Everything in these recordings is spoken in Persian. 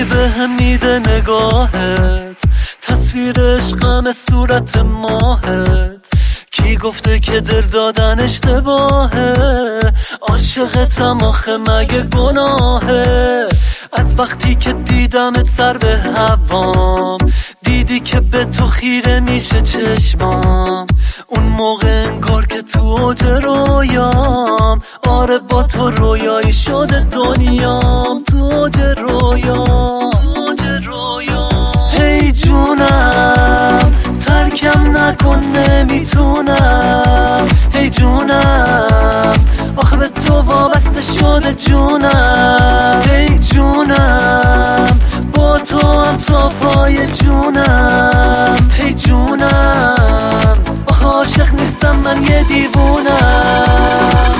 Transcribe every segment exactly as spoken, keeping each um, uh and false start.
به هم میده نگاهت، تصویر عشقم صورت ماهت. کی گفته که دل دادن اشتباهه؟ عاشقتم آخه مگه گناهه؟ از وقتی که دیدمت سر به هوام، دیدی که به تو خیره میشه چشمام. اون موقع انگار که تو اوج رویام، آره با تو رویایی شده دنیام. تو اوج رویام، تو اوج رویام. هی جونم ترکم نکن نمیتونم. هی جونم آخه به تو وابسته شده جونم. هی جونم با تو هم تا پای جونم. هی جونم آخه عاشق نیستم من یه دیوونم.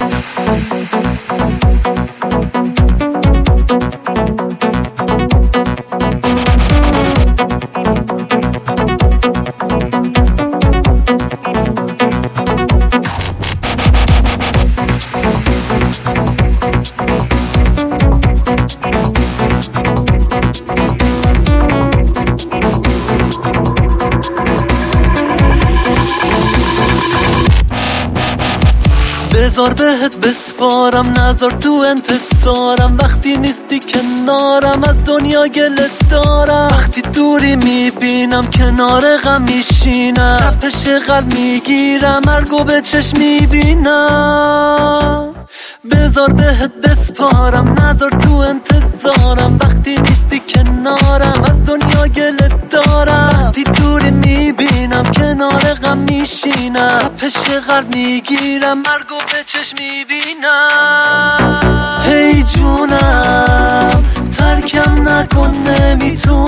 بذار بهت بسپارم، نذار تو انتظارم. وقتی نیستی کنارم از دنیا گلت دارم. وقتی دوری میبینم کنار غم میشینم. تپش قلب میگیرم مرگو به چشم میبینم. بذار بهت بسپارم، نذار تو انتظارم. وقتی نیستی کنارم از دنیا گلت دارم. وقتی دوری میبینم کنار غم میشینم. تپش قلب میگیرم مرگو به چشم میبینم. هی جونم ترکم نکن نمیتونم.